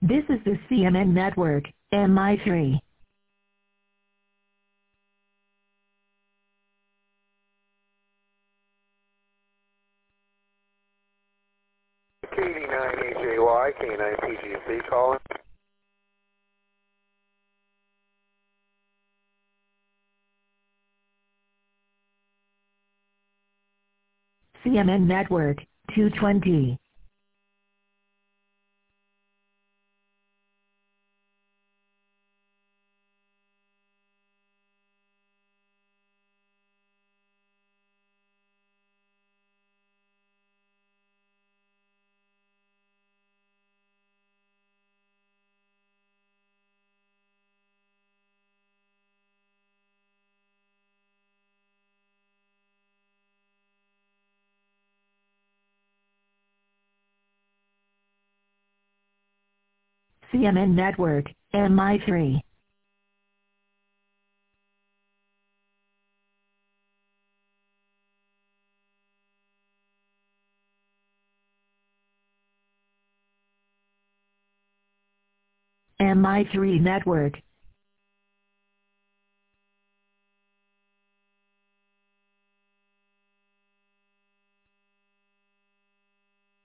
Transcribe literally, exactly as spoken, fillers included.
This is the C M N Network, M I three. K eighty-nine H A Y, K nine P G C calling. C M N Network, two twenty. C M N Network, M I three. M I three Network,